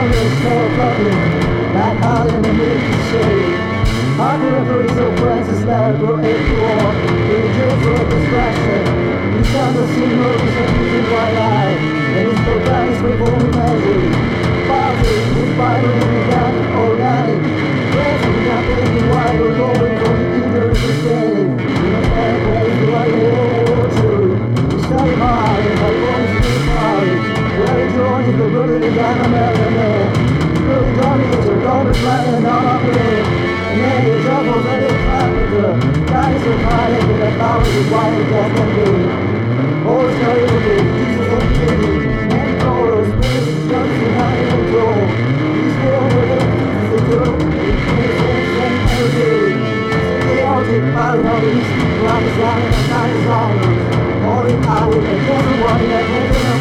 is so lovely, like all in the shade. Our delivery so Francis that will aid you all. In the dreams of distraction, you sound the sea movies and using white eye. And it's so nice before we measure. Positive, inspiring, organic, organic. Present, not thinking why we're going for the eager to stay. In a fair place, we are all true. We study hard, and our voice is hard. Where it joins the brother and I'm American man. Really Johnny is a garbage flying on our way. And then your troubles and it's Africa. God is so high that the power is wide as that can be. Always carry with me, Jesus and King. And Lord, space is just behind control. He's still with us, Jesus is good. He's sense and energy. They all take part of these. Life is long and time is long. All in power and everyone that makes it